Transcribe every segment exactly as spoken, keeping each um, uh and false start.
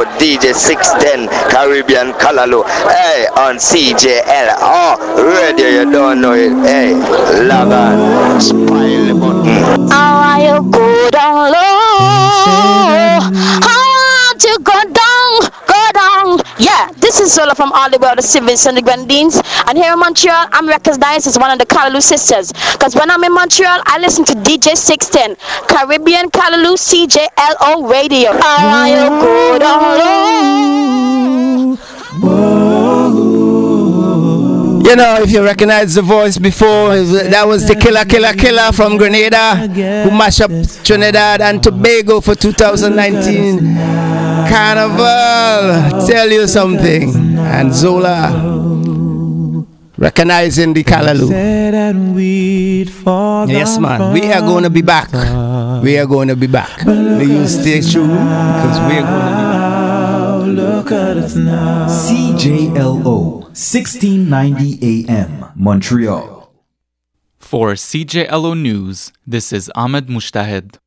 D J six ten Caribbean Kalalu. Hey, on C J L O Radio, you don't know it. Hey, log on, smile the button. I want you go down low. I want you go down, go down. Yeah, this is Zola from all the way out of Civils and the Grandines. And here in Montreal, I'm recognized as one of the Kalalu sisters. Because when I'm in Montreal, I listen to D J six ten Caribbean Kalalu C J L O Radio. I want you go down low. You know, if you recognize the voice before, that was the Killer Killer Killer from Grenada, who mashed up Trinidad and Tobago for two thousand nineteen Carnival. Tell you something. And Zola, recognizing the Kalalu. Yes, man, we are going to be back. We are going to be back. Will you stay true? Because we are going to be back. Look at us now. C J L O, sixteen ninety A M, Montreal. For C J L O News, this is Ahmed Mushtahed.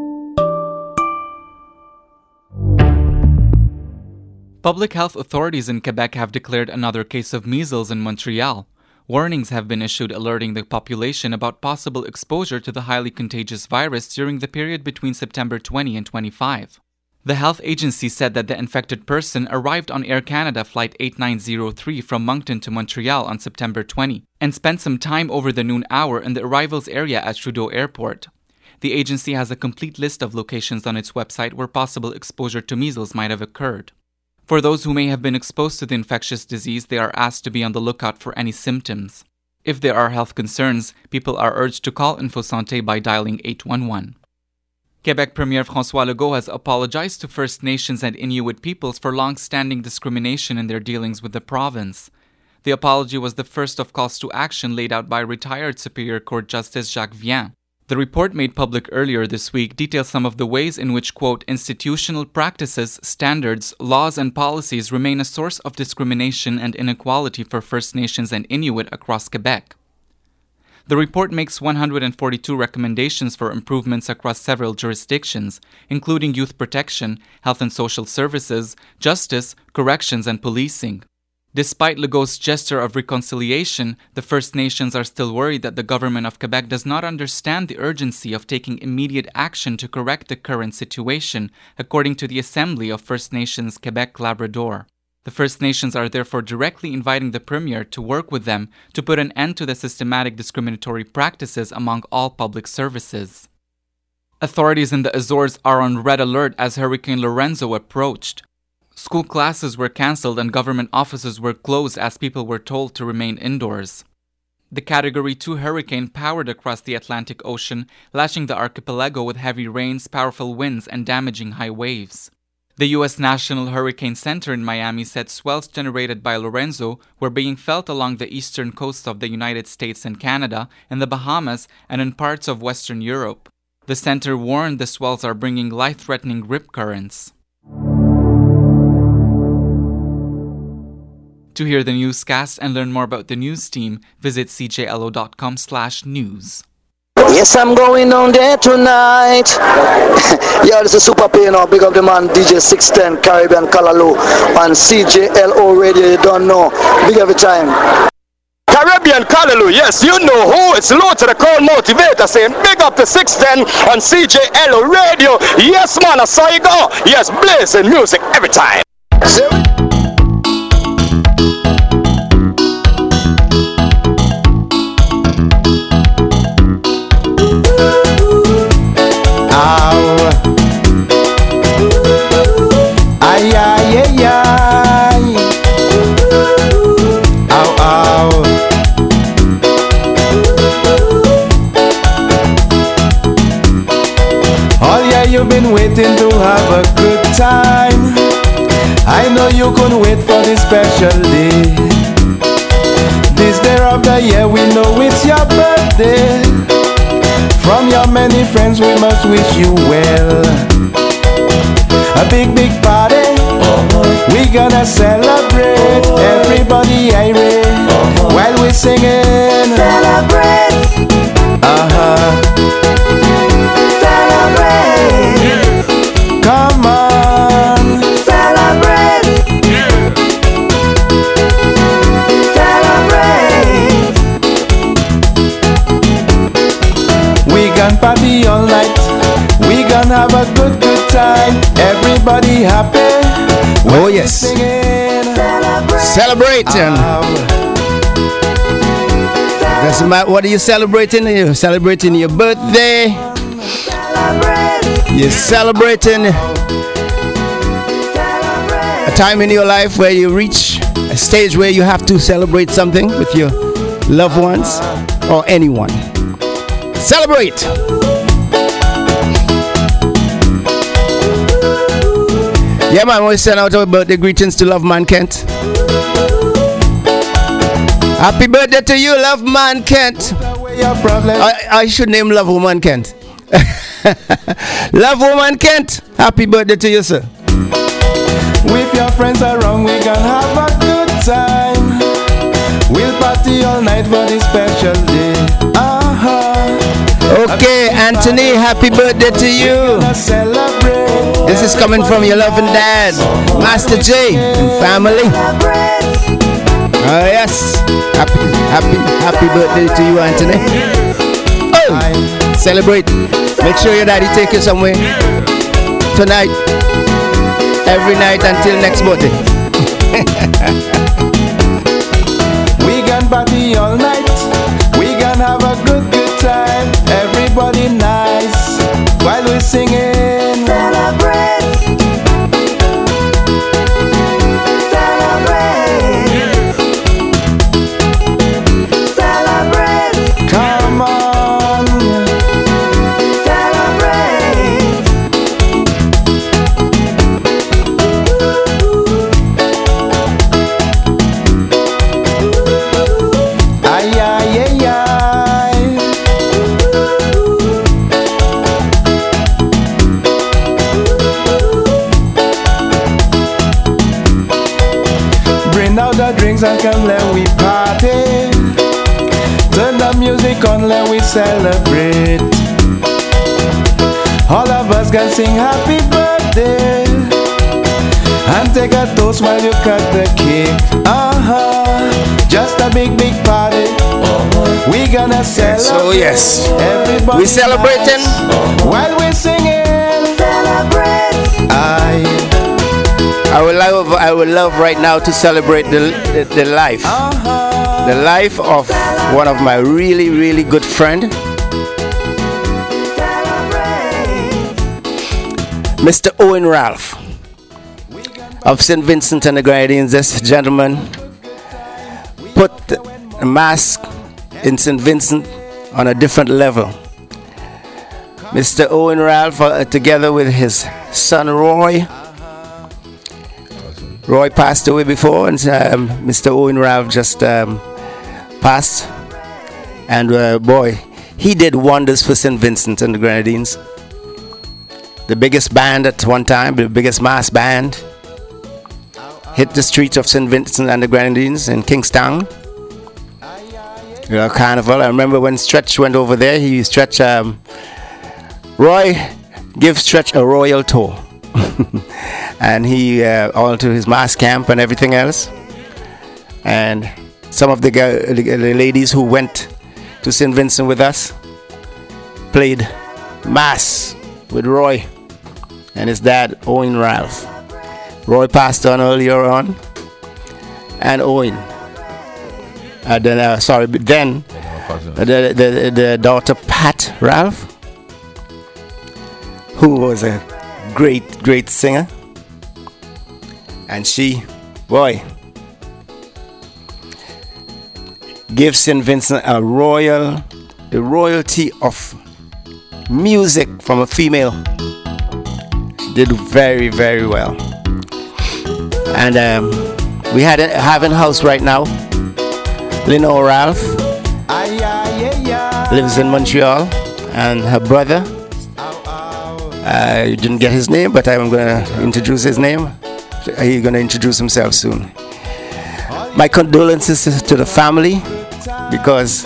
Public health authorities in Quebec have declared another case of measles in Montreal. Warnings have been issued alerting the population about possible exposure to the highly contagious virus during the period between September twentieth and twenty-fifth. The health agency said that the infected person arrived on Air Canada Flight eight nine zero three from Moncton to Montreal on September twentieth and spent some time over the noon hour in the arrivals area at Trudeau Airport. The agency has a complete list of locations on its website where possible exposure to measles might have occurred. For those who may have been exposed to the infectious disease, they are asked to be on the lookout for any symptoms. If there are health concerns, people are urged to call InfoSante by dialing eight one one. Quebec Premier François Legault has apologized to First Nations and Inuit peoples for long-standing discrimination in their dealings with the province. The apology was the first of calls to action laid out by retired Superior Court Justice Jacques Vian. The report made public earlier this week details some of the ways in which, quote, institutional practices, standards, laws, and policies remain a source of discrimination and inequality for First Nations and Inuit across Quebec. The report makes one hundred forty-two recommendations for improvements across several jurisdictions, including youth protection, health and social services, justice, corrections, and policing. Despite Legault's gesture of reconciliation, the First Nations are still worried that the government of Quebec does not understand the urgency of taking immediate action to correct the current situation, according to the Assembly of First Nations Quebec-Labrador. The First Nations are therefore directly inviting the Premier to work with them to put an end to the systematic discriminatory practices among all public services. Authorities in the Azores are on red alert as Hurricane Lorenzo approached. School classes were cancelled and government offices were closed as people were told to remain indoors. The Category two hurricane powered across the Atlantic Ocean, lashing the archipelago with heavy rains, powerful winds, and damaging high waves. The U S National Hurricane Center in Miami said swells generated by Lorenzo were being felt along the eastern coasts of the United States and Canada, in the Bahamas, and in parts of Western Europe. The center warned the swells are bringing life-threatening rip currents. To hear the newscast and learn more about the news team, visit c j l o dot com slash news. Yes, I'm going on there tonight. Yeah, this is Super P, you know. Big up the man, D J six ten Caribbean Kalalu on C J L O Radio. You don't know. Big every time. Caribbean Kalalu, yes, you know who. It's Low to the Cold Motivator saying big up to six ten on C J L O Radio. Yes, man, I saw you go. Yes, blazing music every time. See? Ay, ay, ay, ay. Ow, ow. Oh yeah, you've been waiting to have a good time. I know you couldn't wait for this special day. This day of the year, we know it's your birthday. From your many friends, we must wish you well. A big, big party, uh-huh. We gonna celebrate, uh-huh. Everybody irate, uh-huh. While we singing. Celebrate, uh-huh. Celebrate, come on, celebrate. time, everybody happy. Oh yes, celebrating. Doesn't matter what are you celebrating. You're celebrating your birthday. You're celebrating a time in your life where you reach a stage where you have to celebrate something with your loved ones or anyone. Celebrate. Yeah, man, we send out our birthday greetings to Love Man Kent. Happy birthday to you, Love Man Kent. I, I should name Love Woman Kent. Love Woman Kent. Happy birthday to you, sir. With your friends around, we can have a good time. We'll party all night for this special day. Uh-huh. Okay, Anthony, happy birthday to you. This is coming from your loving dad, Master J, and family. Oh yes, happy, happy, happy birthday to you, Anthony. Oh, celebrate. Make sure your daddy take you somewhere tonight, every night until next birthday. We can party all night. We can have a good, good time. Everybody nice while we're singing. Celebrate. Celebrate. Celebrate. Come on. Celebrate. Ay, ay, ay, ay. Bring out the drinks and come let we party. Turn the music on, let we celebrate. All of us can sing happy birthday and take a toast while you cut the cake. Uh-huh. Just a big, big party. We gonna celebrate. So yes, Everybody we celebrating nice. While we're singing. Celebrate. I I would love, I would love right now to celebrate the, the, the life, uh-huh. the life of one of my really, really good friend, Mister Owen Ralph of Saint Vincent and the Grenadines. This gentleman put a mass in Saint Vincent on a different level. Mister Owen Ralph, uh, together with his son Roy. Roy passed away before, and um, Mister Owen Ralph just um, passed. And uh, boy, he did wonders for Saint Vincent and the Grenadines. The biggest band at one time, the biggest mass band, hit the streets of Saint Vincent and the Grenadines in Kingstown. You know, carnival. I remember when Stretch went over there, he Stretch, um, Roy gave Stretch a royal tour. And he uh, all to his mass camp and everything else. And some of the, the, the ladies who went to Saint Vincent with us played mass with Roy and his dad, Owen Ralph. Roy passed on earlier on, and Owen. Uh, then, uh, sorry, but then uh, the, the the daughter Pat Ralph, who was a great, great singer, and she, boy, gave Saint Vincent a royal, the royalty of music from a female. She did very, very well. And um, we had a, have in house right now, Lino Ralph lives in Montreal, and her brother, I didn't get his name, but I'm going to introduce his name. He's going to introduce himself soon. My condolences to the family, because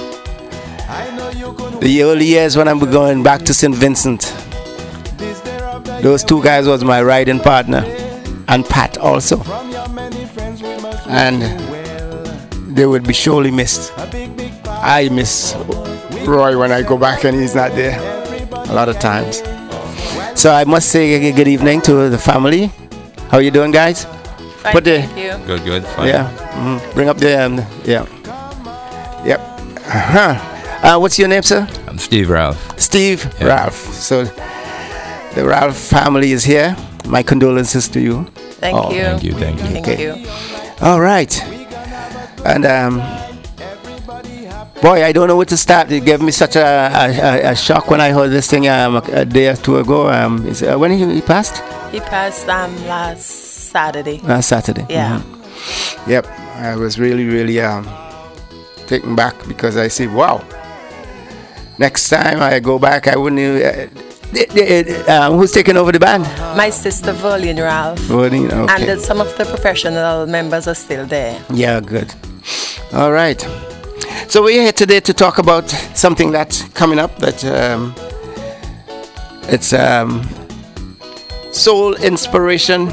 the early years when I'm going back to Saint Vincent, those two guys was my riding partner, and Pat also, and they would be surely missed. I miss Roy when I go back and he's not there a lot of times. So I must say good evening to the family. How you doing, guys? Fine, Put the, thank you. Good, good. Fine. yeah. Mm, bring up the um, yeah. Yep. Uh-huh. Uh, what's your name, sir? I'm Steve Ralph. Steve Yeah. Ralph. So the Ralph family is here. My condolences to you. Thank Oh, you. Thank you, thank you. Thank Okay. you. All right. And um, boy, I don't know where to start. It gave me such a, a, a shock when I heard this thing um, a, a day or two ago. Um, is, uh, when he, he passed? He passed um last Saturday. Last Saturday. Yeah. Mhm. Yep. I was really, really um, taken back because I see, wow. Next time I go back, I wouldn't even. Uh, uh, uh, who's taking over the band? My sister Verlene Ralph. Verlene, okay. And then some of the professional members are still there. Yeah, good. All right. So we're here today to talk about something that's coming up. That um, it's um, Soul Inspiration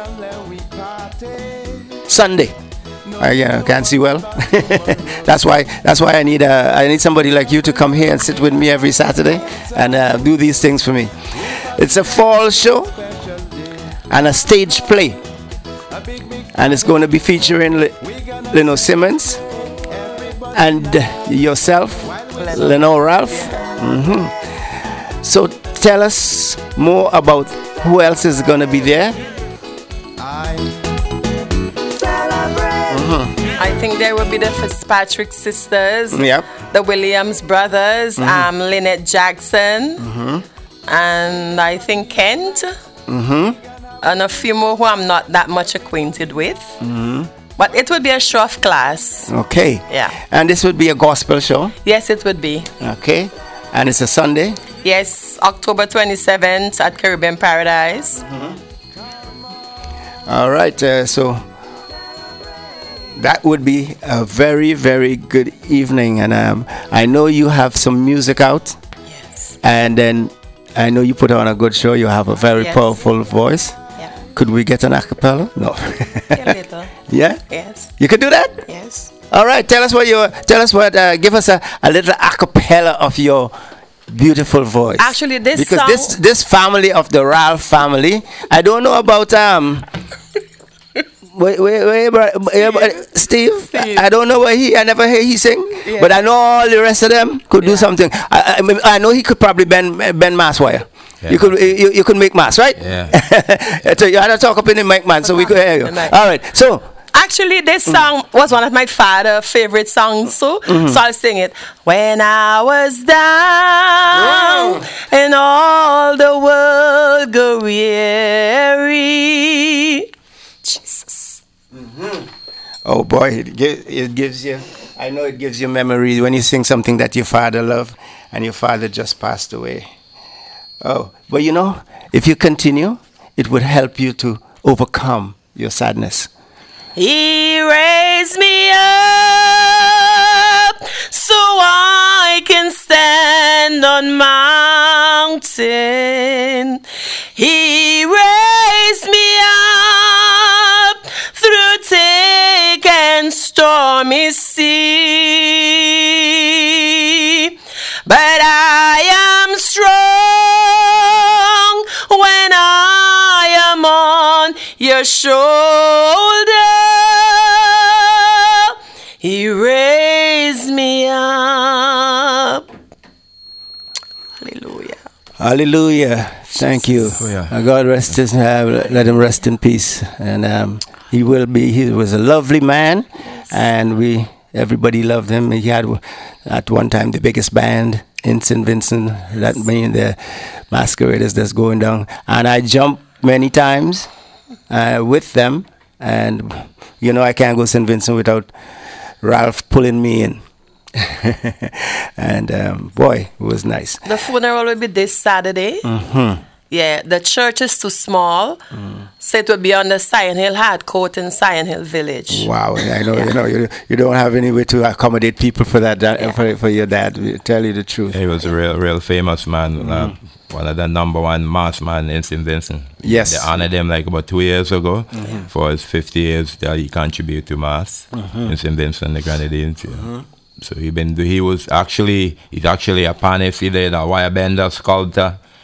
Sunday. I uh, can't see well. that's why. That's why I need uh, I need somebody like you to come here and sit with me every Saturday and uh, do these things for me. It's a fall show and a stage play, and it's going to be featuring L- Leno Simmons and yourself, Leno Ralph. Mm-hmm. So tell us more about who else is going to be there. I think there will be the Fitzpatrick sisters. Yep. The Williams brothers. Mhm. Um, Lynette Jackson. Mm-hmm. And I think Kent. Mm-hmm. And a few more who I'm not that much acquainted with. Mm-hmm. But it would be a show of class. Okay. Yeah. And this would be a gospel show. Yes, it would be. Okay. And it's a Sunday. Yes, October twenty-seventh at Caribbean Paradise. All right. Uh, so that would be a very, very good evening. And um, I know you have some music out. Yes. And then I know you put on a good show. You have a very Yes. powerful voice. Yeah. Could we get an acapella? No. A little. Yeah? Yes. You could do that? Yes. All right. Tell us what you tell us what uh, give us a, a little acapella of your beautiful voice. Actually, this because song- this this family of the Ralph family, I don't know about um wait, wait, wait, bro, Steve, Steve, Steve. I, I don't know what he I never hear he sing, Yeah. but I know all the rest of them could do Yeah. something. I, I, mean, I know he could probably bend bend mass wire. Yeah. You could you, you could make mass, right? Yeah. So you had to talk up in the mic, man, so we could hear you. The mic. All right. So Actually, this song was one of my father's favorite songs, so, so I'll sing it. When I was down and all the world go weary. Jesus. oh boy, it, gi- it gives you. I know it gives you memory when you sing something that your father loved and your father just passed away. Oh, but you know, if you continue, it would help you to overcome your sadness. He raised me up so I can stand on mountain. He raised me up through thick and stormy sea. But I am strong when I am on your shoulder. He raised me up. Hallelujah. Hallelujah. Thank you. Hallelujah. Uh, God rest his, uh, let him rest in peace. And um, he will be, he was a lovely man, and we, everybody loved him. He had at one time the biggest band in Saint Vincent, that means the masqueraders that's going down. And I jumped many times uh, with them, and you know I can't go Saint Vincent without Ralph pulling me in. And um, boy, it was nice. The funeral will be this Saturday. Mm-hmm. Yeah, the church is too small, Mm. so it will be on the Sion Hill Hard Court in Sion Hill Village. Wow, I know, you know, you, you don't have any way to accommodate people for that, that Yeah. for, for your dad. We tell you the truth. He was a real, real famous man. Uh, one of the number one mass man in Saint Vincent. Yes. They honored him like about two years ago for his fifty years that he contributed to mass in Saint Vincent, the Grenadines. Yeah. So he been he was actually he's actually a panist. He did a wire bender, sculptor.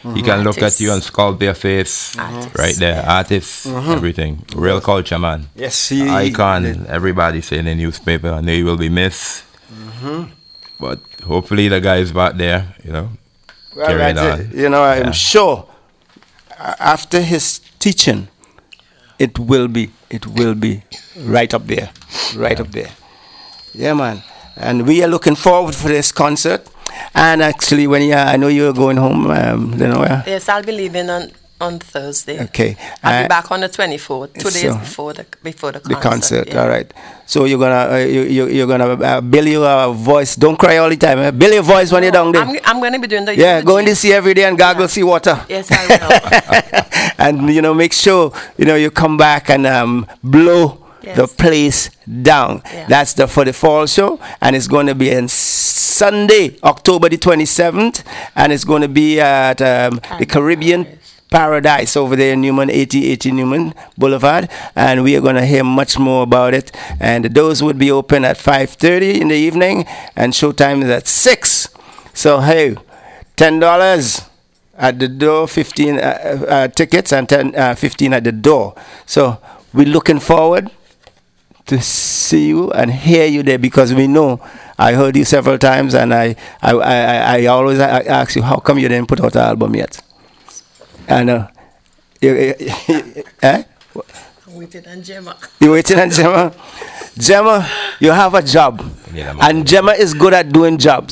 He can look Artists. at you and sculpt your face Artists, right there. yeah. Artists, everything. Real culture, man. Yes, he, Icon. he did. Everybody say in the newspaper, and they will be missed. But hopefully the guys back there, you know, Well, carrying that's on. it. You know, I'm Yeah. sure uh, after his teaching, it will be, it will be right up there, right up there. Yeah, man. And we are looking forward for this concert. And actually, when you, I know you're going home, um, you know. Uh, Yes, I'll be leaving on, on Thursday. okay. I'll Uh, be back on the twenty-fourth, two days so- before the before the The concert. concert, yeah. all right. So you're gonna, uh, you, you, you're gonna uh, build your voice. Don't cry all the time. Eh? Build your voice when you're down there. I'm, I'm going to be doing the Yeah, go in eulogy. the sea every day and gargle sea water. Yes, I will. And you know, make sure you know you come back and um, blow Yes. the place down. Yeah. That's the for the fall show, and it's going to be on Sunday, October the twenty-seventh, and it's going to be at um, the Caribbean Paradise over there in Newman, eighty eighty Newman Boulevard, and we are going to hear much more about it. And the doors would be open at five thirty in the evening, and showtime is at six. So hey, ten dollars at the door, fifteen uh, uh, tickets, and ten, uh, fifteen at the door. So we're looking forward to see you and hear you there, because we know I heard you several times, and I I, I, I always I ask you, how come you didn't put out an album yet? And uh, you, you, you, eh? I'm waiting on Gemma. You waiting on Gemma? Gemma, you have a job, Yeah, man. and Gemma is good at doing jobs.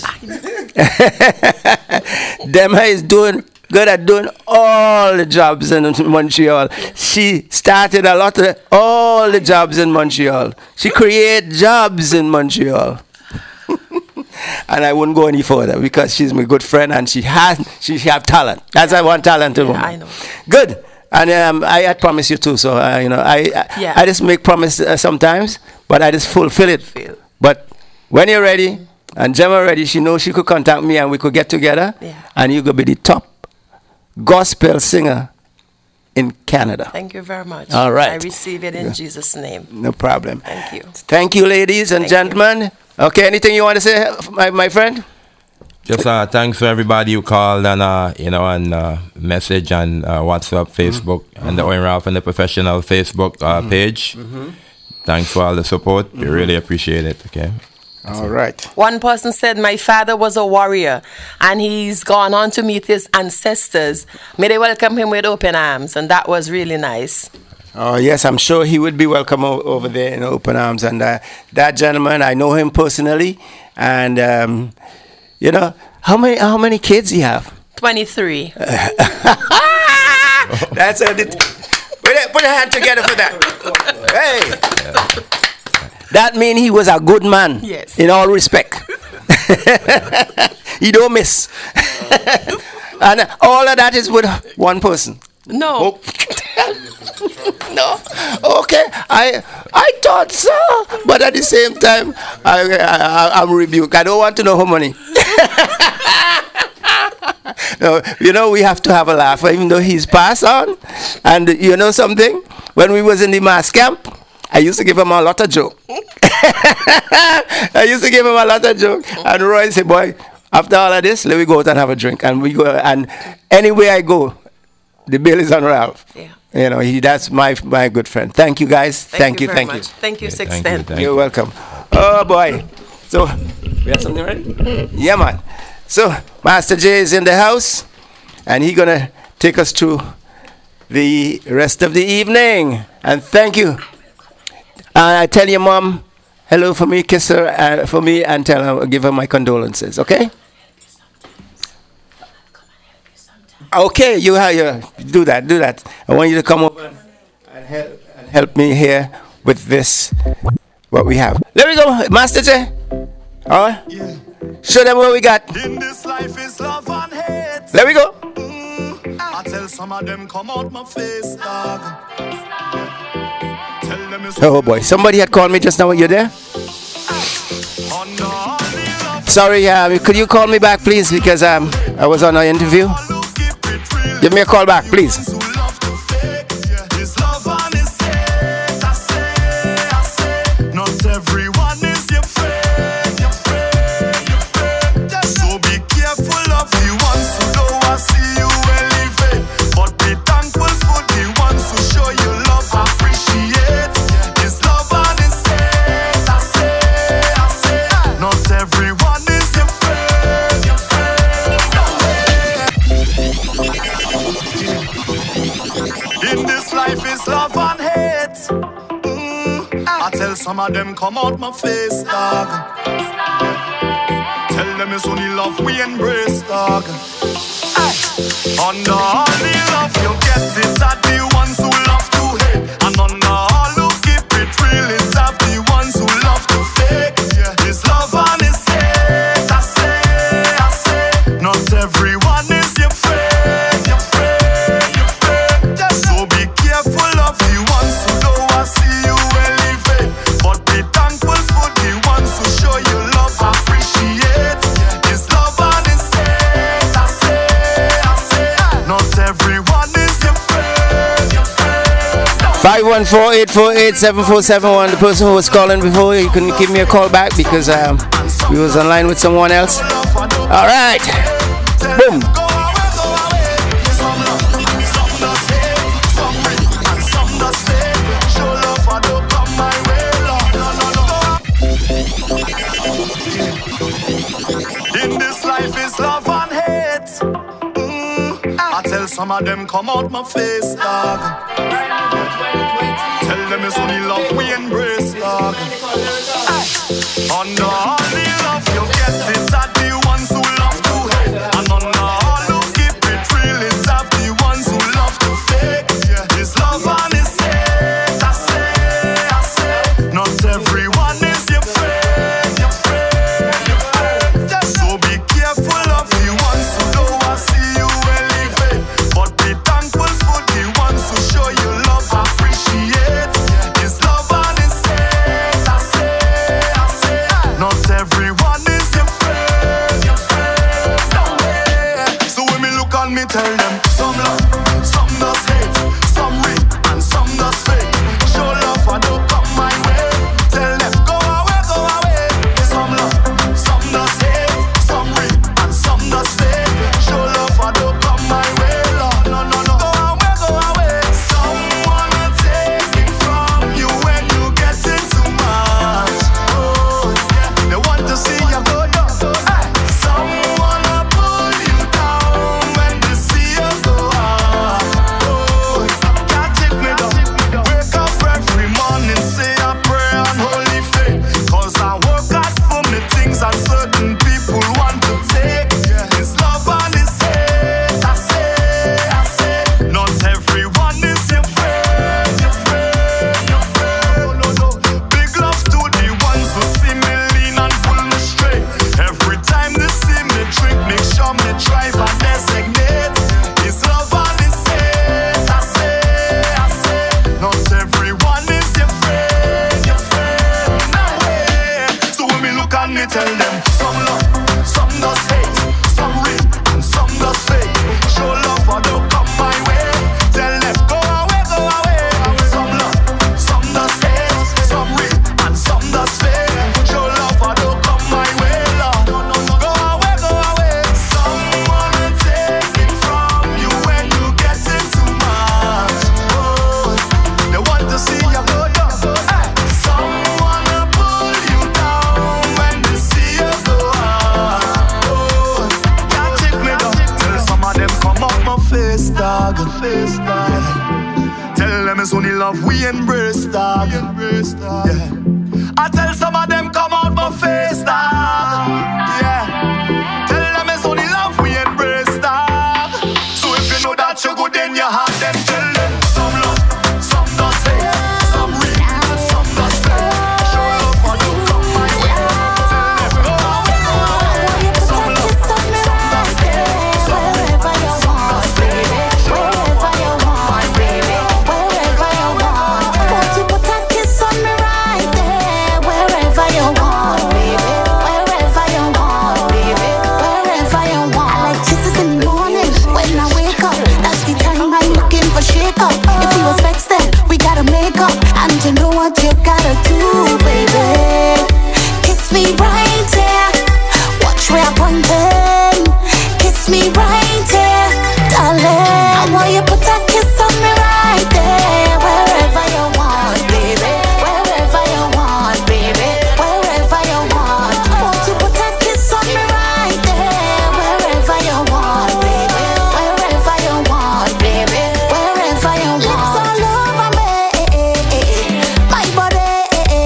Gemma is doing good at doing all the jobs in Montreal. She started a lot of all the jobs in Montreal. She create jobs in Montreal. And I wouldn't go any further because she's my good friend and she has she have talent. That's I want talented Yeah, woman. I know. Good. And um, I, I promise you too. So uh, you know, I I, Yeah. I just make promise uh, sometimes, but I just fulfill it. Fulfill. But when you're ready, and Gemma ready, she knows she could contact me and we could get together, Yeah. and you could be the top gospel singer in Canada. Thank you very much. All right. I receive it in Jesus' name. No problem. Thank you. Thank you, ladies and Thank you. gentlemen. Okay, anything you want to say, my, my friend? Just uh, thanks for everybody who called and uh, you know and uh, message and uh, WhatsApp, Facebook, and the Owen Ralph and the professional Facebook uh, page. Thanks for all the support. We really appreciate it. Okay. All right. One person said, my father was a warrior and he's gone on to meet his ancestors. May they welcome him with open arms. And that was really nice. Oh, yes, I'm sure he would be welcome o- over there in open arms. And uh, that gentleman, I know him personally. And, um, you know, how many how many kids he have? twenty-three. That's a... Put, it, put your hand together for that. Hey. That means he was a good man. Yes. In all respect. He don't miss. And all of that is with one person. No. No, okay. I I thought so, but at the same time, I, I I'm rebuked. I don't want to know how many. No, you know, we have to have a laugh, even though he's passed on. And you know something? When we was in the mass camp, I used to give him a lot of joke. I used to give him a lot of joke. And Roy said, "Boy, after all of this, let me go out and have a drink." And we go, and anywhere I go, the bill is on Ralph. Yeah. You know, he that's my my good friend. Thank you guys. Thank, you, very thank much. you. Thank you, Yeah, six thank ten. you, thank You're you. welcome. Oh boy. So we have something ready? Yeah, man. So Master J is in the house, and he's gonna take us through the rest of the evening. And thank you. Uh, I tell your mom hello for me, kiss her uh, for me, and tell her, give her my condolences. Okay? Okay, you have you do that, do that. I want you to come over and help and help me here with this. What we have. There we go, Master J. All right. Yeah. Show them what we got. In this life is love and hate. There we go. Mm, I tell some of them come out my face, dog. Tell them it's Oh boy, somebody had called me just now. You there? on the only love. Sorry, uh, could you call me back, please? Because um, I was on an interview. Who keep it real. Give me a call back, please. Who love to fake. Yeah. It's love and it's hate. I say, I say. Not everyone is your friend, your friend, your friend. So be careful of the ones who don't want to see you well. I tell some of them come out my face, dog. Tell them it's only love we embrace, dog. Under all the love you get it at the ones who love to hate, and under all who keep it real it's at the ones who love to fake. This love and it's hate, I say, I say. Not everyone is your friend, your friend, your friend. So be careful of the ones who don't want to see you elevate, but be thankful for the ones who show you love, appreciate. This love and it's hate, I say, I say. Not everyone is your friend, your friend. five one four, eight four eight, seven four seven one. The person who was calling before, you couldn't give me a call back because um, we was online with someone else. All right. Boom. In this life is love and hate. Mm. I tell some of them come out my face, dog. Tell them it's only love we embrace, dog. Under all the love you get it at the ones who love to hate, and under all who keep it real it's at the ones who love to fake. This love and it's hate, I say, I say. Not everyone is your friend, your friend, your friend. So be careful of the ones who don't want to see you elevate, but be thankful for the ones who show you love, appreciate. This love and it's hate, I say, I say. Not everyone is your friend, your friend. So when me look on me tell them some love, some does hate, some real and some does fake. Show love I don't come my way. Tell them go away, go away. Some love, some does hate, some real and some does fake. Show love I don't come my way. Lord, no, no, no. Go away, go away. Some wanna take it from you when you get it too much. Oh, yeah. They want to see you go down. Hey. Some wanna pull you down when they see you go up. Oh, can't take me down. Wake up every morning, say a prayer and holy faith. Cause I work hard for me things and certain people want to take. This love and this hate, I say, I say. Not everyone is your friend, your friend, your friend. No, no. Big love to the ones who see me lean and pull me straight. Every time they see me drink, make sure me drive and designate. This love and this hate, I say, I say. Not everyone is your friend, your friend. No way. So when me look and me tell them some love, some does hate, some real and some does fake. Show love or don't come my way. Tell them go away, go away. Some love, some does hate, some real and some does fake. Show love or don't come my way. Lord, no, no, no. Go away, go away. Some wanna take it from you when you get it too much. Oh, they want to see you go down. Hey. Some wanna pull you down when they see you go up. Oh, can't take me down. Tell some of them come up my face, dog. Face, dog. Tell them it's only love we embrace, dog. Embrace, dog. Yeah. I tell some of them come out my face, dog. Yeah. Tell them it's only love we embrace, dog. So if you know that you're good in your heart, then tell them some love, some does hate, some real, and some does fake. Show love or don't come my way. Tell them go away, go away. Some love, some does hate, some real, and some does fake. Show love or don't come my way. Wherever you want, won't you put a kiss on me right there? Wherever you want, baby. Wherever you want, baby. Wherever you want. I like kisses in the morning when I wake up. That's the time I'm looking for shake up. If you was vexed, then we gotta make up. And you know what you gotta do, baby. Kiss me right there. Watch where I'm pointing. Kiss me right there, darling. I want you put a kiss on me right there. Wherever you want, baby. Wherever you want, baby. Wherever you want. Won't you put a kiss on me right there? Wherever you want, baby. Wherever you want, baby. Wherever you want. Lips all over me, my body.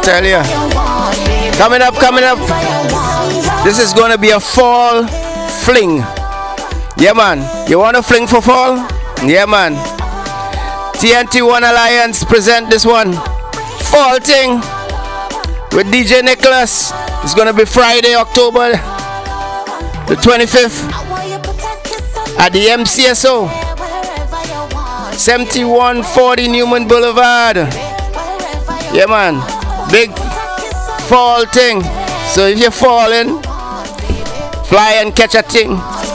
tell you. Coming up, coming up. This is gonna be a fall fling. Yeah, man. You wanna fling for fall? Yeah, man. T N T One Alliance present this one. Fall thing with D J Nicholas. It's gonna be Friday, October the twenty-fifth at the M C S O, seventy-one forty Newman Boulevard. Yeah, man. Big fall thing. So if you're falling, fly and catch a thing.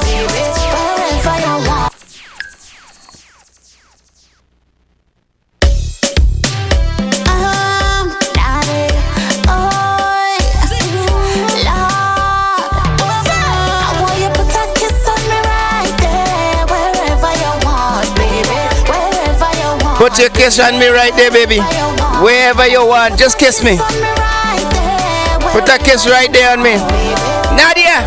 Put your kiss on me right there, baby. Wherever you want, just kiss me. Put that kiss right there on me. Nadia!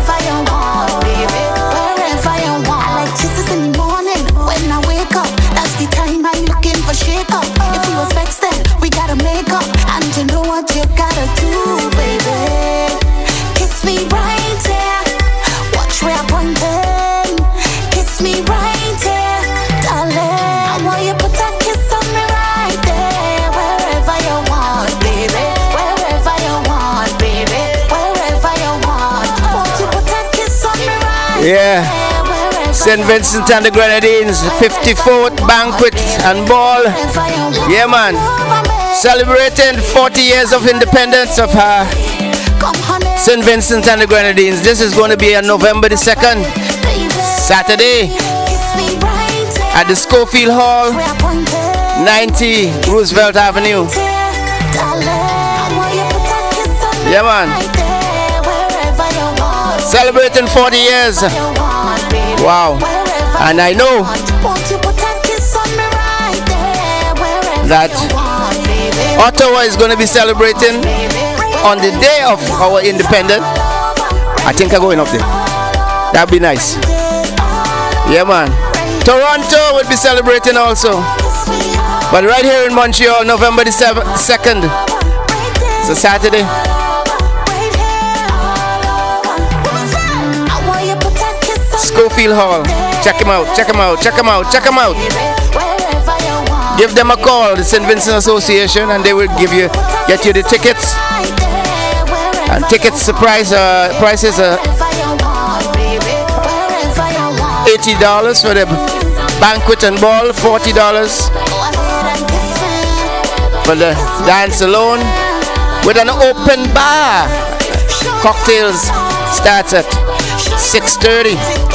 I like kisses in the morning when I wake up. That's the time I'm looking for shake up. If we was vexed then, we gotta make up. And you know what you gotta do, baby. Kiss me right there. Watch where I'm pointing. Kiss me right there, darling. I want you put that kiss on me right there. Wherever you want, baby. Wherever you want, baby. Wherever you want. Won't you put that kiss on me right Yeah. Saint Vincent and the Grenadines, fifty-fourth Banquet and Ball. Yeah, man. Celebrating forty years of independence of uh, Saint Vincent and the Grenadines. This is going to be on November the second, Saturday, at the Schofield Hall, ninety Roosevelt Avenue. Yeah, man. Celebrating forty years. Wow. And I know that Ottawa is going to be celebrating on the day of our independence. I think I'm going up there. That'd be nice. Yeah, man. Toronto will be celebrating also. But right here in Montreal, November the second. It's a Saturday. Schofield Hall. Check him out, check him out, check him out, check him out. Give them a call, the Saint Vincent Association, and they will give you, get you the tickets. And tickets price, uh, prices are eighty dollars for the banquet and ball, forty dollars for the dance alone, with an open bar. Cocktails starts at six thirty.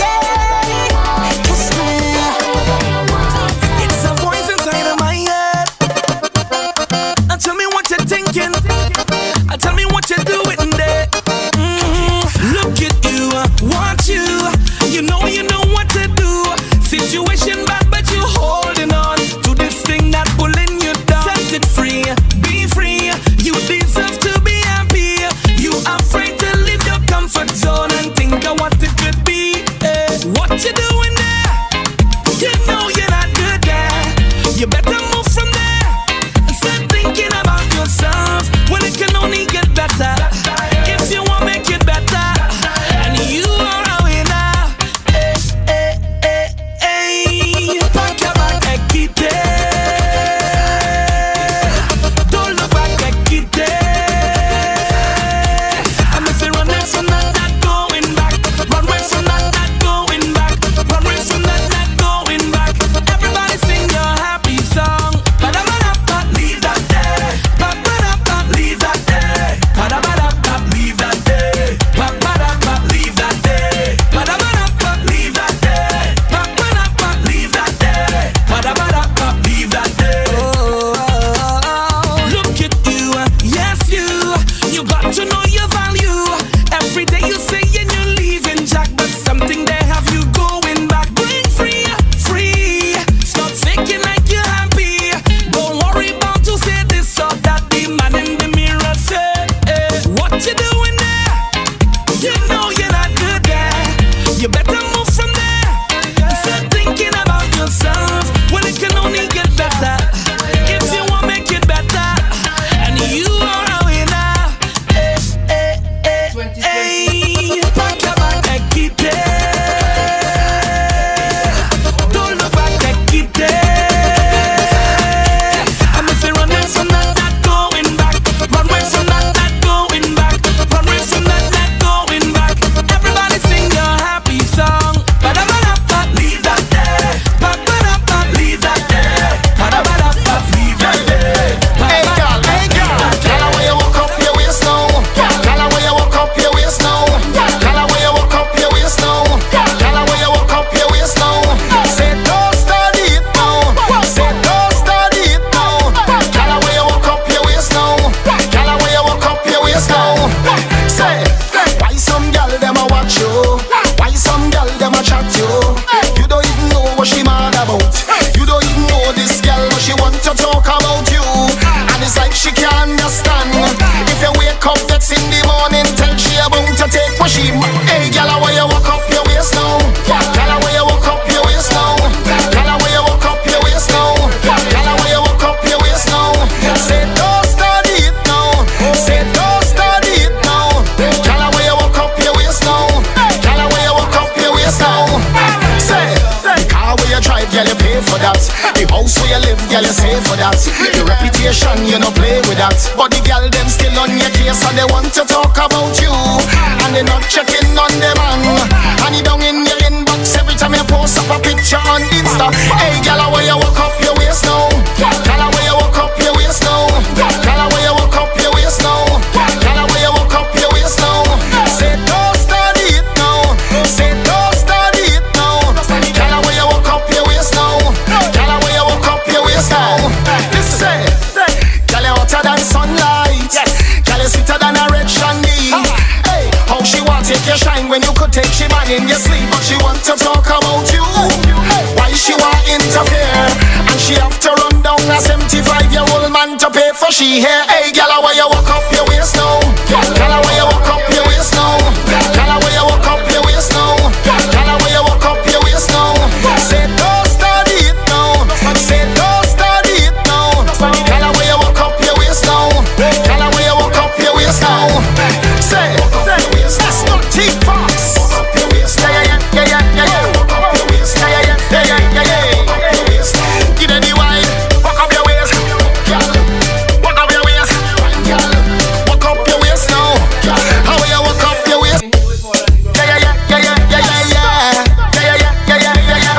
Tell me what you're doing there. Mm, look at you, want you. You know, you know what to do. Situation bad, but you holding on to this thing that pulling you down. Set it free, be free. You deserve to be happy. You afraid to leave your comfort zone and think of what it could be. Eh. house where you live, girl, you save for that. Your reputation, you no play with that. But the girl them still on your case and they want to talk about you, and they not checking on them man. And you down in your inbox every time you post up a picture on Insta. Hey, girl, where you walk up your waist now? Girl, where you walk up your waist now? Girl, where you walk up your waist now? Girl, where you walk up your waist now? Say don't start it now. Say don't start it now. Girl, where you walk up your waist now? Girl, where you walk up your waist now? Listen, girl, you hotter than sunlight. Girl, you sweeter than a red shandy. Hey, how she want take your shine when you could take she man in your sleep, but she want to talk about you. Why she want interfere? And she have to run down a seventy-five year old man to pay for she hair. Hey, girl, where you walk up your waist now? Girl, where you walk up your waist now? Girl, where you walk up your waist now? Girl, where you walk up your waist now? Say don't start it now. Say don't start it now. Girl, where you walk up your waist now? Girl, where you walk up your waist now? Say, that's not T-Fox. Yeah, yeah, yeah, yeah, yeah, yeah. Yeah, yeah, yeah, yeah, yeah, yeah. Give any wine, walk up your waist, girl. Walk up your waist, girl. Walk up your waist now. How will you walk up your waist? Yeah, yeah, yeah, yeah, yeah, yeah, yeah. Yeah, yeah, yeah, yeah, yeah, yeah.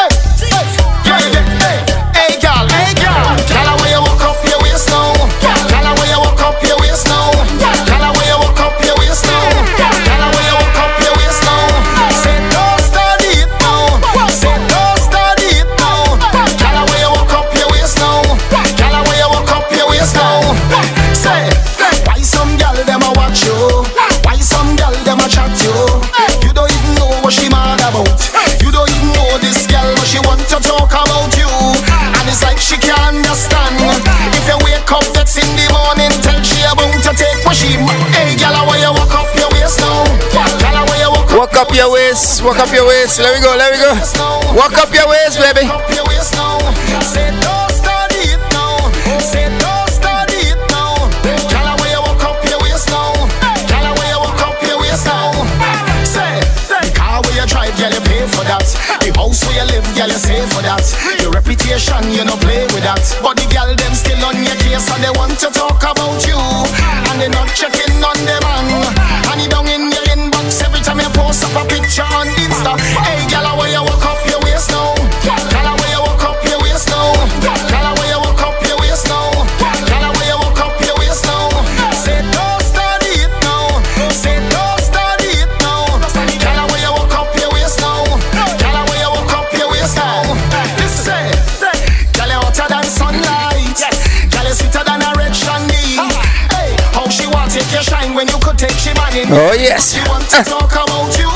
Hey, hey, yeah, yeah, hey, hey, girl, hey, girl. Girl, how will you walk up your waist now? Girl, how will you walk up your waist now? Girl, how will you walk up your waist now? Girl, how will you walk up your waist now? Say don't start it now. Say don't start it now. Girl, how will you walk up your waist now? Girl, how will you walk up your waist now? Say, why some girl them a watch you? Why some girl them a chat you? You don't even know what she mad about. You don't even know this girl, but she want to talk about you. And it's like she can't understand. If you wake up that's in the morning, tell she about to take what she. Hey, girl, how will you walk up your waist now? Girl, how will you walk up? Walk up your waist, walk up your waist. Let me go, let me go. Walk up your waist, baby. Up your waist now. Say don't start it now. Say don't start it now. Girl, how will you walk up your waist now? Girl, how will you walk up your waist now? Say, the car where you drive, girl, you pay for that. The house where you live, girl, you save for that. Your reputation, you no play with that. But the girl them still on your case and they want to talk about you, and they not checking on them man. And you down in your inbox every time you post up a picture on Insta. Hey, girl, how will you walk up your waist now? Girl, how will you walk up your waist now? Girl, how will you walk up your waist now? Girl, how will you walk up your waist now? Say don't start it now. Say don't start it now. Girl, how will you walk up your waist now? Girl, how will you walk up your waist now? Listen, girl, you hotter than sunlight. Girl, you sweeter than a red shandy. Hey, how she want take your shine when you could take she man in. Oh yes. She want to talk about you.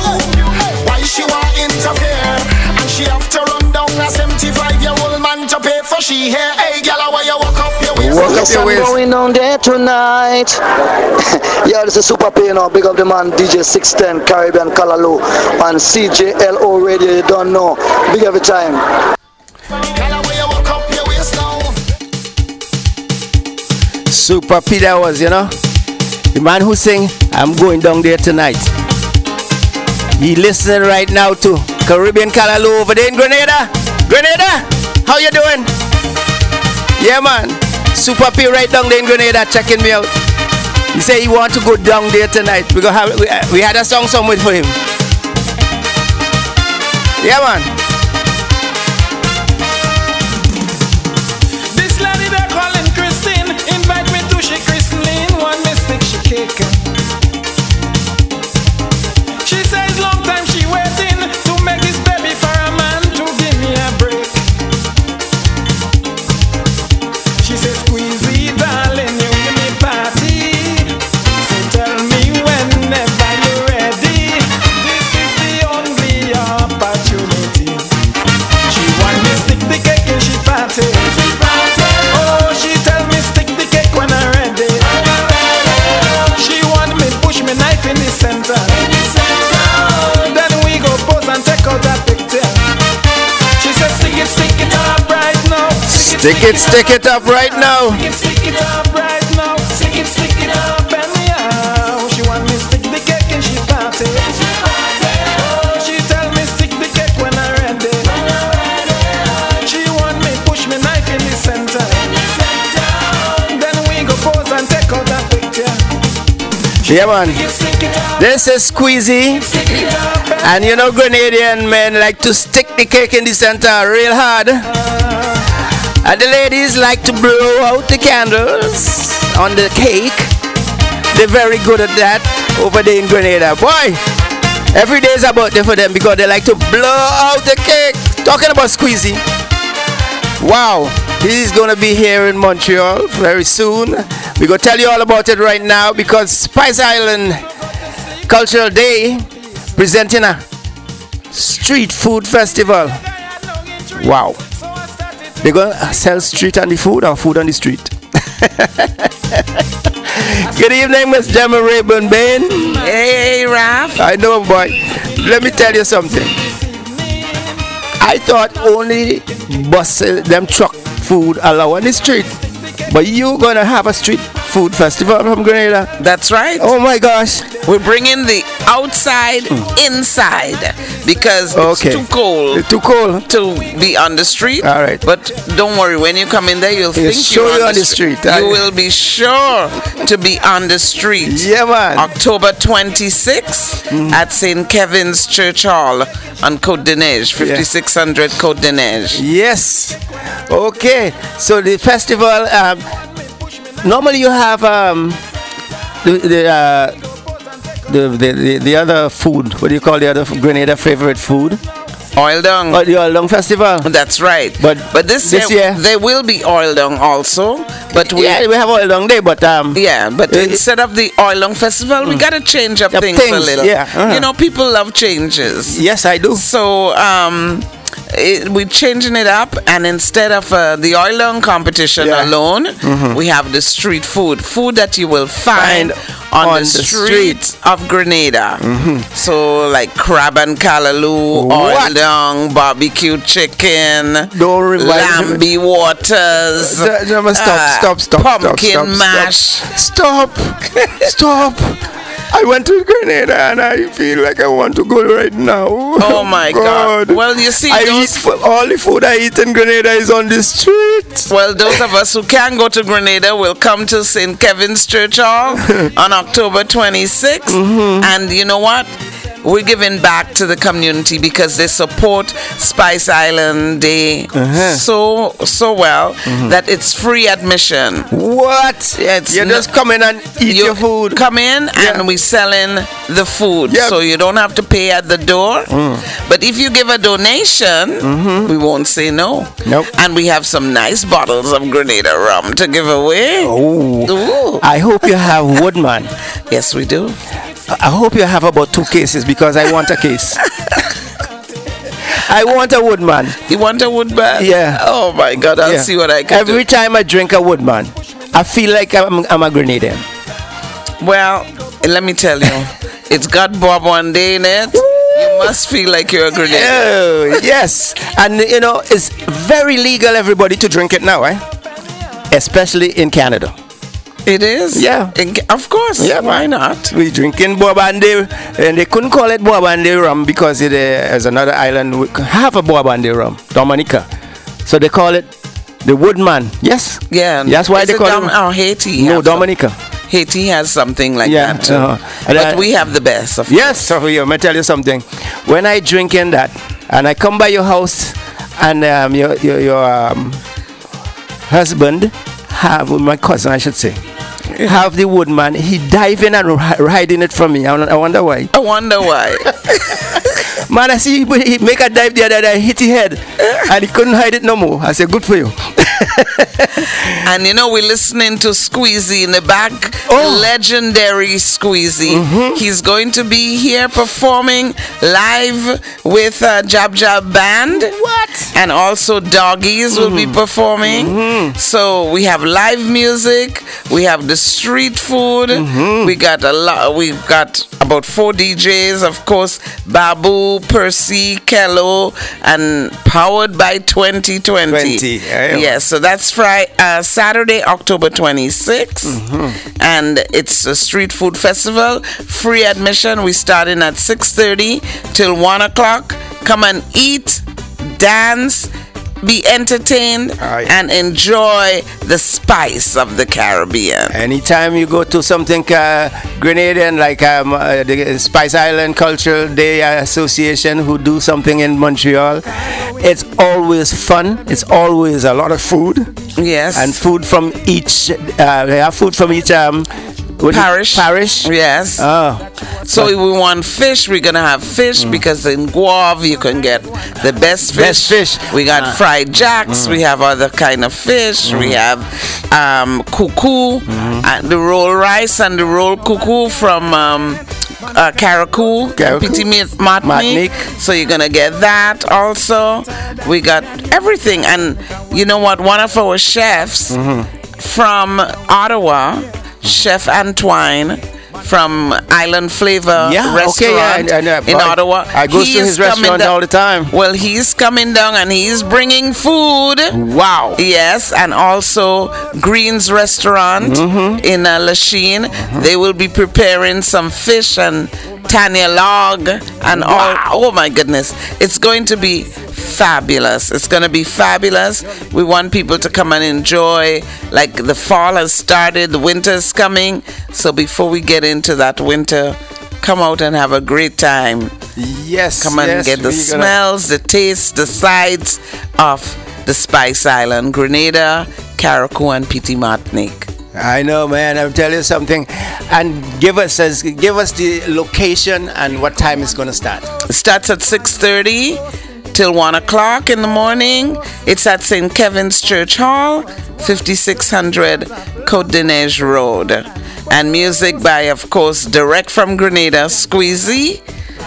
Why she want interfere? And she have to run down a seventy-five year old man to pay for she hair. Hey, girl, where you walk up your waist? Walk up Yes, your I'm waist. going on there tonight. Yeah, this is Super P, you know. Big up the man, D J six ten, Caribbean Callaloo, and C J L O Radio, you don't know. Big every time. Girl, where you walk up your waist now? Super P that was, you know. The man who sing I'm going down there tonight. He listening right now to Caribbean Callaloo over there in Grenada. Grenada, how you doing? Yeah man, Super P right down there in Grenada checking me out. He said he want to go down there tonight. We go have we, we had a song somewhere for him. Yeah man. This lady they're calling Christine, invite me to she Christine, one mistake she cake. She says long time she waiting to make this baby for a man to give me a break. She says squeezy darling, you give me party, so tell me whenever you're ready. This is the only opportunity. She want me stick the cake and she party. Oh, she tell me stick the cake when I'm ready. She want me push me knife in the center. Then we go pose and take out that picture. She says stick it, stick it up right now. Stick it, stick it up right now. Stick it, stick it up right now. Stick it, stick it up anyhow. She want me stick the cake and she party. Oh, she tell me stick the cake when I'm ready. She want me push me Yeah, man. This is Squeezy. And you know, Grenadian men like to stick the cake in the center real hard. And the ladies like to blow out the candles on the cake. They're very good at that over there in Grenada. Boy, every day is a birthday for them because they like to blow out the cake. Talking about Squeezy. Wow, he's going to be here in Montreal very soon. We're going to tell you all about it right now because Spice Island Cultural Day presenting a street food festival. Wow. They're going to sell street on the food or food on the street? Good evening, Miss Gemma Rayburn Bain. Hey, Raph. I know, boy. Let me tell you something. I thought only buses, them truck food allow on the street. But you gonna have a street food festival from Grenada? That's right. Oh my gosh. We're bringing the outside inside because Okay. it's too cold. It's too cold to be on the street. All right. But don't worry, when you come in there, you'll You'll think sure you're you're on, on the the street. street. You will be sure to be on the street. Yeah, man. October twenty-sixth Mm. at Saint Kevin's Church Hall on Côte de Neige, fifty-six hundred Côte de Neige. Yes. Okay. So the festival, um, normally you have um, the the, uh, the, the the the other food. What do you call the other Grenada favorite food? Oil dung. Oh, the Oil Dung Festival. That's right. But but this, this year, year- there will be oil dung also. But we Yeah, we have Oil Dung Day, but um, yeah, but uh, instead of the oil dung festival, we gotta change up Yep, things, a things, little. yeah, uh-huh. You know, people love changes. Yes, I do. So um, it, we're changing it up, and instead of uh, the oil dung competition Yeah. alone, Mhm. we have the street food, food that you will find, Find on, on the, the streets of Grenada. Mhm. So like crab and callaloo, oil What? dung, barbecue chicken, Don't remind lamby waters, No, no, no, stop, uh, stop, stop, pumpkin stop, stop, mash. Stop, stop. I went to Grenada and I feel like I want to go right now. Oh my God. Well, you see, I those- eat fu- all the food I eat in Grenada is on the street. Well, those of us who can go to Grenada will come to Saint Kevin's Church Hall on October twenty-sixth. Mm-hmm. And you know what? We're giving back to the community because they support Spice Island Day Uh-huh. so so well that it's free admission. What? It's You no- just come in and eat you your food. Come in and we selling the food, Yep. so you don't have to pay at the door. But if you give a donation, we won't say no. Nope. And we have some nice bottles of Grenada rum to give away. Oh. Ooh. I hope you have Woodman. Yes, we do. I hope you have about two cases because I want a case. I want a Woodman. You want a Woodman? Yeah. Oh my God, I'll Yeah. see what I can Every do. time I drink a Woodman, I feel like I'm, I'm a Grenadian. Well, let me tell you, it's got Bob one day in it. You must feel like you're a Grenadian. Oh, yes. And you know, it's very legal, everybody, to drink it now, eh? Especially in Canada. It is? Yeah. In, of course. Yeah, Why man. not? We drinking Bourbande, and they couldn't call it Bourbande rum because it uh, is another island with half a Bourbande rum, Dominica. So they call it the Woodman. Yes. Yeah. That's why Is they it call Dom- it. Oh, Haiti. No, have some- Dominica. Haiti has something like Yeah, that too. uh-huh. And But I- we have the best of Yes, so here, let me tell you something. When I drink in that, and I come by your house, and um, your your, your um, husband have my cousin, I should say, have the Woodman. He dive in and ri- hiding it from me. I, won- I wonder why. I wonder why. Man, I see he, he make a dive the other day, hit his head, and he couldn't hide it no more. I said, good for you. And you know, we're listening to Squeezy in the back. Oh. Legendary Squeezy. Mm-hmm. He's going to be here performing live with uh, Jab Jab Band. What? And also Doggies will be performing. Mm-hmm. So we have live music. We have the street food. Mm-hmm. We got a lot. We've got about four D Js, of course. Babu, Percy, Kello, and powered by twenty twenty. twenty, yeah, yeah. Yes, so that's Friday, uh, Saturday, October twenty-sixth. Mm-hmm. And it's a street food festival. Free admission. We starting at six thirty till one o'clock. Come and eat, dance, be entertained, Aye. and enjoy the spice of the Caribbean. Anytime you go to something uh, Grenadian, like um, uh, the Spice Island Cultural Day Association, who do something in Montreal, it's always fun. It's always a lot of food. Yes. And food from each, uh, they have food from each um, what do you- Parish. Parish. Yes. Oh. So if we want fish, we're gonna have fish because in Guave you can get the best fish. Best fish. We got Ah. fried jacks. We have other kind of fish. We have um, cuckoo, and the roll rice and the roll cuckoo from um, uh, Caracou, Caracou. Petit Martinique. Martinique. So you're gonna get that also. We got everything, and you know what? One of our chefs from Ottawa, Chef Antoine from Island Flavor Yeah, Restaurant okay, yeah, and- and, uh, in I- Ottawa. I go He to is his coming restaurant down- all the time. Well, he's coming down and he's bringing food. Wow. Yes, and also Green's Restaurant in uh, Lachine. They will be preparing some fish and Tanya log and all. Oh my goodness, it's going to be fabulous. It's going to be fabulous. We want people to come and enjoy. Like the fall has started, the winter is coming. So before we get into that winter, come out and have a great time. Yes. Come and yes, get the we gonna- smells, the taste, the sides of the Spice Island, Grenada, Caracou, and Petit Martinique. I know, man. I'll tell you something, and give us as give us the location and what time it's gonna start. It starts at six thirty till one o'clock in the morning. It's at Saint Kevin's Church Hall, fifty-six hundred Côte de Neige Road. And music by, of course, direct from Grenada, Squeezy,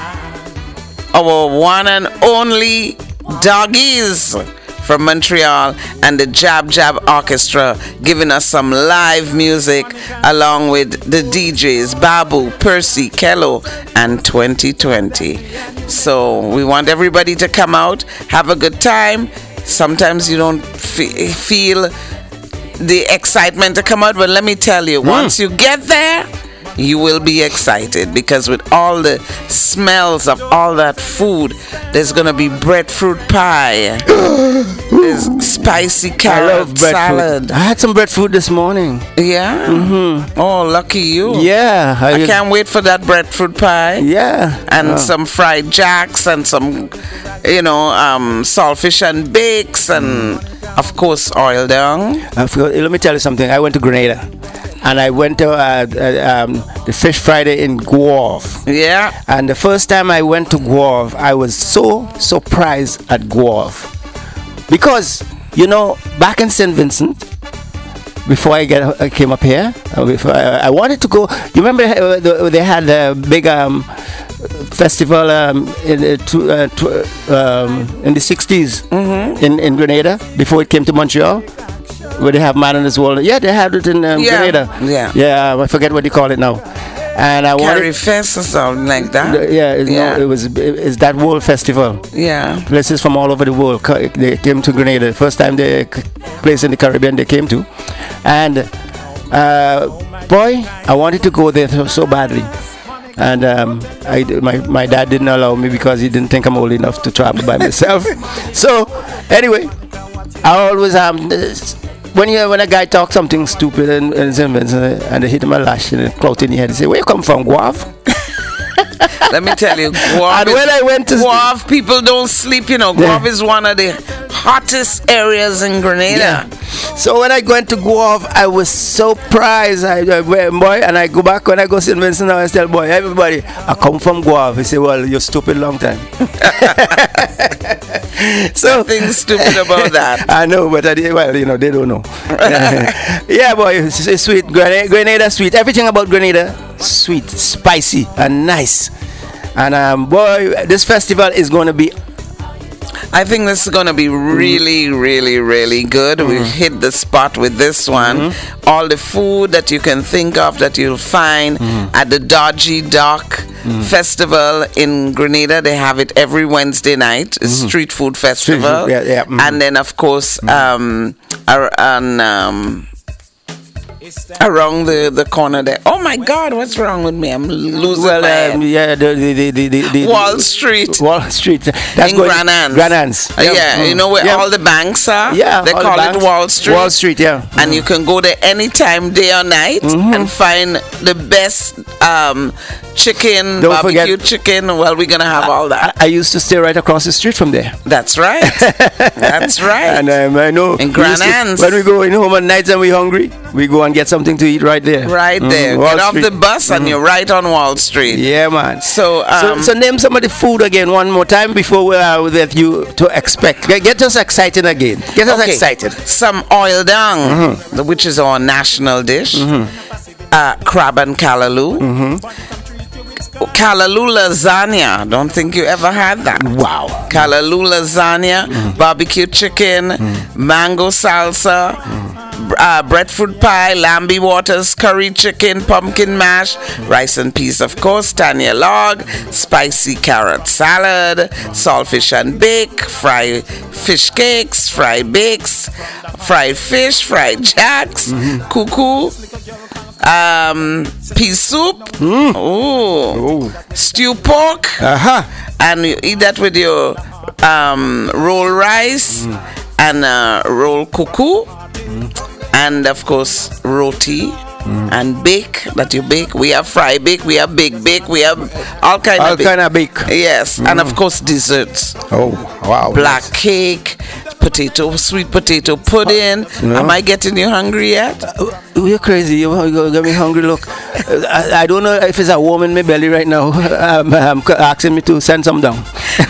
our one and only Doggies from Montreal, and the Jab Jab Orchestra giving us some live music along with the D Js Babu, Percy, Kello, and twenty twenty. So we want everybody to come out, have a good time. Sometimes you don't fe- feel the excitement to come out, but let me tell you, once you get there, you will be excited, because with all the smells of all that food, there's gonna be breadfruit pie, there's spicy I carrot love breadfruit. salad. I had some breadfruit this morning. Yeah. Mm-hmm. Oh, lucky you. Yeah. I can't wait for that breadfruit pie. Yeah. And Oh. some fried jacks and some, you know, um, saltfish and bakes and, of course, oil down. I forgot, let me tell you something. I went to Grenada, and I went to uh, uh, um, the Fish Friday in Guave. Yeah. And the first time I went to Guave, I was so surprised at Guave, because you know, back in Saint Vincent, before I get I came up here, uh, before I, I wanted to go. You remember uh, the, they had a big um, festival um, in uh, two, uh, tw- um, in the sixties in in Grenada before it came to Montreal, where they have Man on His Wall. Yeah, they had it in um, Yeah. Grenada. Yeah. Yeah, I forget what you call it now. And I Carry wanted. Fest or something like that. Yeah, it's, Yeah. No, it was it's that world festival. Yeah. Places from all over the world co- they came to Grenada. The first time they c- place in the Caribbean they came to, and uh, boy, I wanted to go there so, so badly, and um, I d- my my dad didn't allow me because he didn't think I'm old enough to travel by myself. So anyway, I always um. this- When you when a guy talks something stupid and and, and they hit him a lash and a clout in the head, they say, "Where you come from, Guave?" Let me tell you, Guave, And when I went to Guave, people don't sleep, you know. Guave is one of the hottest areas in Grenada. So when I went to Guave, I was surprised. I, I went, boy, and I go back when I go to Saint Vincent, I tell boy, everybody, I come from Guave. He say, well, you're stupid long time. So nothing stupid about that. I know, but I, well, you know, they don't know. Yeah, boy, it's, it's sweet. Grenada, Grenada, sweet. Everything about Grenada, sweet, spicy, and nice. And um, boy, this festival is going to be. I think this is going to be really, really, really good. Mm. We've hit the spot with this one. Mm-hmm. All the food that you can think of that you'll find Mm. at the Dodgy Dock Mm. Festival in Grenada. They have it every Wednesday night. It's Mhm. Street Food Festival. food, yeah, yeah, mhm. And then, of course, um, ar- on... Um, around the, the corner there. Oh my God, what's wrong with me? I'm losing Well, my head. um, yeah, the, the, the, the, the, the Wall Street. Wall Street. That's in going- Grand Anse. Grand Anse. Uh, yeah, Mm. you know where Yeah. all the banks are? Yeah, They all the call it banks. Wall Street. Wall Street, yeah. And you can go there anytime, day or night, and find the best um, chicken, Don't barbecue forget- chicken. Well, we're going to have all that. I used to stay right across the street from there. That's right. That's right. And um, I know In we Grand used to- Anse. when we go in home at nights and we're hungry, we go and get something to eat right there. Right Mm, there. Wall Get off Street. the bus and Mhm. you're right on Wall Street. Yeah, man. So, so, um, so name some of the food again one more time before we uh, that you to expect. Get, get us excited again. Get us Okay. excited. Some oil dung, the- which is our national dish. Uh, crab and callaloo. Callaloo lasagna. Don't think you ever had that. Wow. Callaloo lasagna, barbecue chicken, mango salsa, uh, breadfruit pie, lambi waters, curry chicken, pumpkin mash, rice and peas, of course, tanya log, spicy carrot salad, saltfish and bake, fried fish cakes, fried bakes, fried fish, fried jacks, cuckoo, um, pea soup, ooh, stew pork, uh-huh. and you eat that with your um, roll rice and uh, roll cuckoo, and of course roti. And bake that you bake. We have fry bake, we have bake bake, we have all kind All of bake. kind of bake. Yes, and of course desserts. Oh, wow. Black cake, potato, sweet potato pudding. No. Am I getting you hungry yet? You're crazy. You you got me hungry. Look, Uh, I, I don't know if it's a warm in my belly right now. Um, um, asking me to send some down.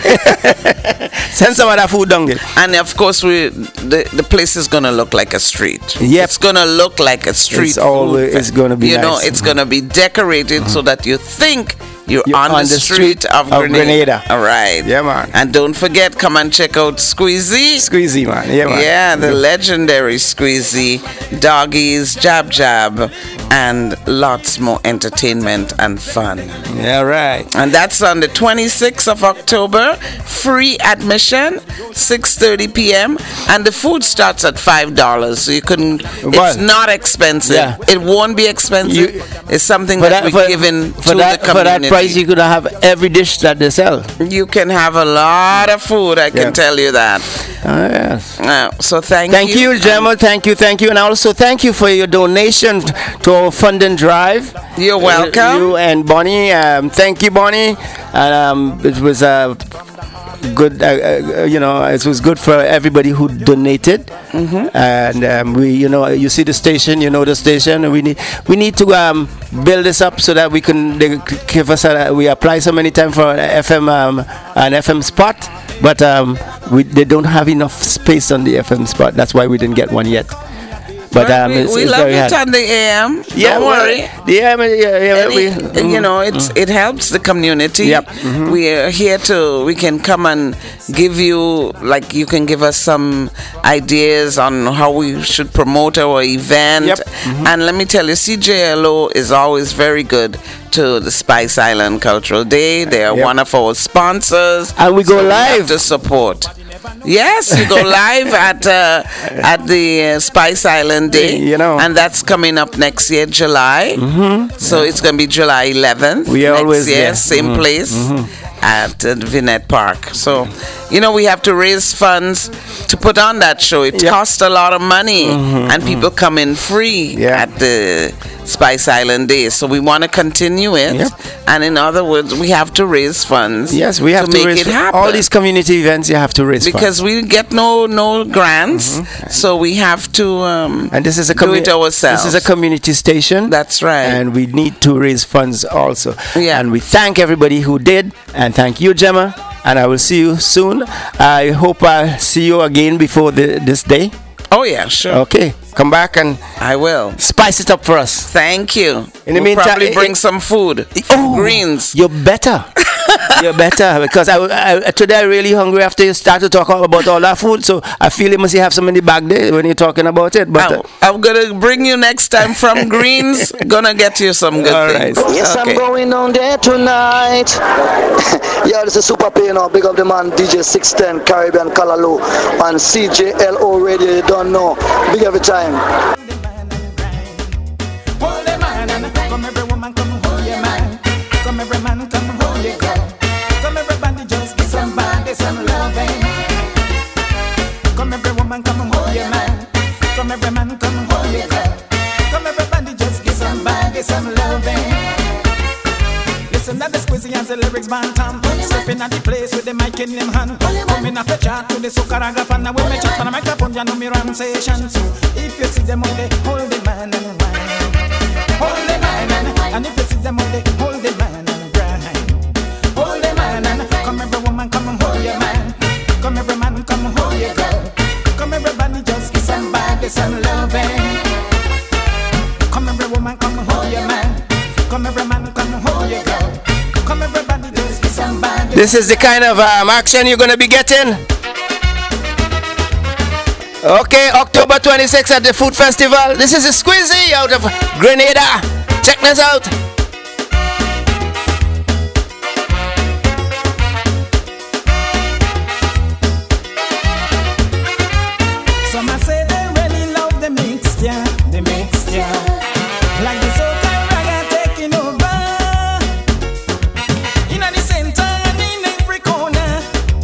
Send some of that food down there. And of course, we the, the place is gonna look like a street. Yep. It's gonna look like a street. It's always- food. it's gonna be You know, nice. it's gonna be decorated so that you think you're, You're on, the street, of, of Grenada. Grenada. All right. Yeah, man. And don't forget, come and check out Squeezy. Squeezy, man. Yeah, man. Yeah, the legendary Squeezy, doggies, jab jab, and lots more entertainment and fun. Yeah, right. And that's on the twenty-sixth of October. Free admission, six thirty p.m. And the food starts at five dollars. So you couldn't, Well, it's not expensive. yeah. It won't be expensive. You- it's something For that, that, we're for, giving for to that, the for that community. price, you could have every dish that they sell. You can have a lot of food, I can Yeah. tell you that. Ah, yes. Uh, so thank, Thank you. you, Gemma. Thank you, thank you, and also thank you for your donation to our funding drive. You're welcome. You and Bonnie. Um, thank you, Bonnie. And um, it was uh, good. Uh, uh, you know, it was good for everybody who donated. Mm-hmm. And um, we, you know, you see the station. You know the station. And we need we need to um, build this up so that we can they c- give us. A, we apply so many times for an F M um, an F M spot, but um, we they don't have enough space on the F M spot. That's why we didn't get one yet. But Well, um, we, it's, we it's love very it hard. on the A M. Yeah, Don't well, worry. Yeah, but yeah, yeah, Any- we, you mm, know, it's it helps the community. Yep. Mhm. We are here to. We can come and give you, like, you can give us some ideas on how we should promote our event. Yep. And let me tell you, C J L O is always very good to the Spice Island Cultural Day. They are Yep. one of our sponsors, And we go so have live. to support. Yes, you go live at uh, at the uh, Spice Island Day, You know. and that's coming up next year, July. Mm-hmm. So it's going to be July eleventh. We are next always year, there. same Mhm. place at uh, Vinette Park. So, you know, we have to raise funds to put on that show. It Yep. costs a lot of money, and people come in free Yeah. at the Spice Island Day. So we want to continue it. Yep. And in other words, we have to raise funds. Yes, we have to, make raise it happen. all these community events. You have to raise funds. Because we get no no grants, so we have to um, And this is a do commu- it ourselves. This is a community station. That's right. And we need to raise funds also. Yeah. And we thank everybody who did, and thank you, Gemma. And I will see you soon. I hope I see you again before the, this day. Oh yeah, sure. Okay, come back and I will. spice it up for us. Thank you. In the we'll meantime- probably bring it- some food. Oh, Greens. You're better. You're better because I, I today I'm really hungry after you start to talk about all that food. So I feel you must have some in the bag there when you're talking about it. But uh, I'm, I'm gonna bring you next time from Greens. Gonna get you some good All things. right. Yes, Okay. I'm going on there tonight. Yeah, this is Super P, you know. Big up the man, D J six ten, Caribbean Callaloo, and C J L O Radio, you don't know. Big every time. Listen that the squeezy and the lyrics bantam. Stepping at the place with the mic in them hand. Coming off the chart to the Sukaraga fan. Now when me chat on the microphone, you know me run session. So if you see them on the hold the man and wine. Hold the man and and if you see them on the hold the man and grind. Hold the man and come every woman, come and hold your man. Come every man, come and hold your girl. Come everybody, just give somebody some loving. Come every woman, come and hold your man. Come every man, come and hold your girl. Come everybody, just give somebody. This is the kind of um, action you're gonna be getting. Okay, October twenty-sixth at the Food Festival. This is a Squeezy out of Grenada. Check this out. Some I say they really love the mixture, the mixture. Like the soca reggae taking over. In the center and in every corner.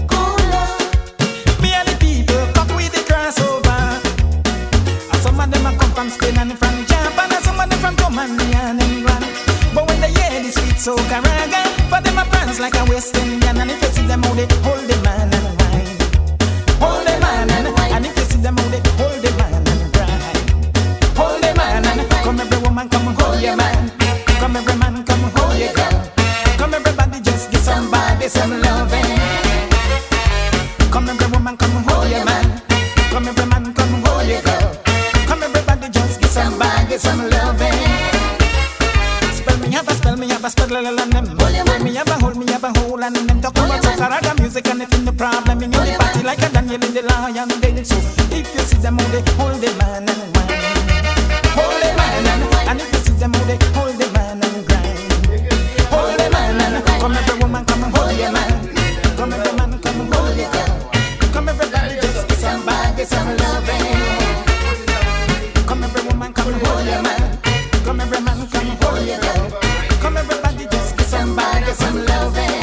Me and the people cock with the crossover. And some of them a come from Spain and from Japan, and some of them from Germany and England. But when they hear the sweet soca reggae, for them a fans like a West Indian. And if you see them how they hold the man and wine. Hold the man and and if you see them how they hold the man and grind. Hold the man and come every woman, come and hold your man. Come every man, come and hold your girl. Come everybody, just give somebody some loving. Come every woman, come and hold your man. Come every man, come and hold your girl. Come everybody, just give somebody some loving. Spell me have a spell me have a spell and them. Hold me have a hold me have a hold and them. Talk about soca reggae music and it's in the problem in the party like a Daniel in the lion den. So if you see them how they hold the man and wine. Hold the man and and if you see them how they hold the man and grind. Hold the man and come every woman come and hold your man. Come every man come and hold your girl. Come everybody just give somebody some loving. Come every woman come and hold your man. Come every man come and hold your girl. Come everybody just give somebody some loving.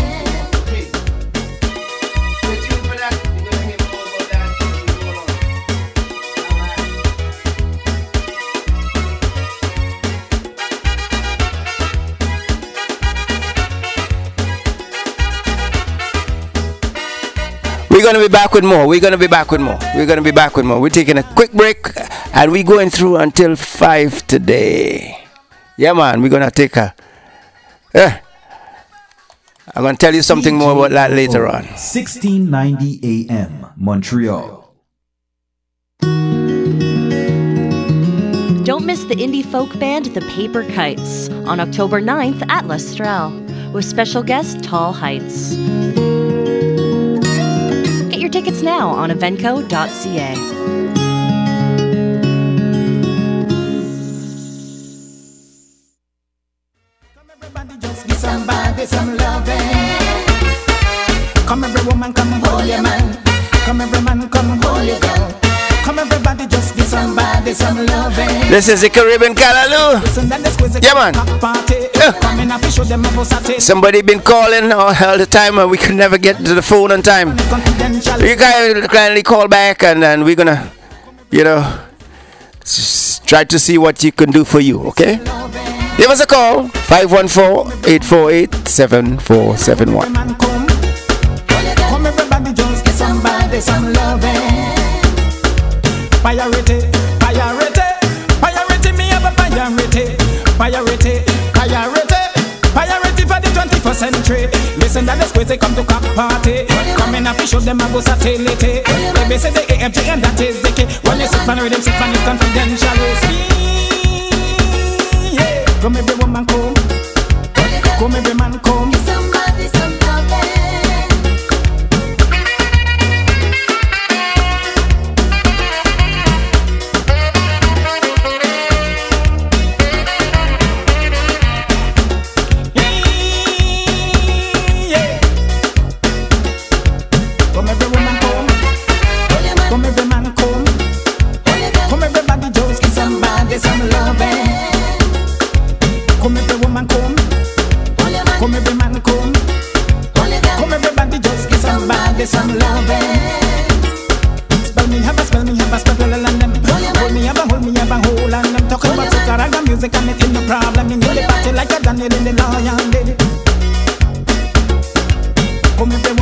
We're going to be back with more. We're going to be back with more. We're going to be back with more. We're taking a quick break and we're going through until five today. Yeah, man. We're going to take a... Uh, I'm going to tell you something more about that later on. sixteen ninety A M, Montreal. Don't miss the indie folk band The Paper Kites on October ninth at Lestrel with special guest Tall Heights. Get your tickets now on evenco dot c a. Give somebody some loving. Come every woman, come and hold your man. Come every man, come and hold your girl. Come everybody, just give somebody some loving. This is the Caribbean Callaloo. Yeah, man. Yeah. Somebody been calling all the time and we could never get to the phone on time. You guys kindly call back and, and we're gonna, you know, s- try to see what you can do for you, okay? Give us a call, five one four, eight four eight, seven four seven one. Come everybody, just give somebody some loving. Priority, priority, priority, me have a priority. Priority, priority, priority for the twenty-first century. Listen that the squeeze they come to cock party. Come in and show them a go satellite. They say the A M G and that is the key. When you sit on rhythm, sit on it confidential. Yeah, come every woman come, come every man come. Somebody some loving. Some loving. Come every woman come. Come every man come. Come everybody just give somebody some loving. Spell me have a spell me have a spell and them. Hold me have a hold me have a hold and them. Talking about soca reggae music and it ain't no problem. In the party like a Daniel in the lion den. Come if them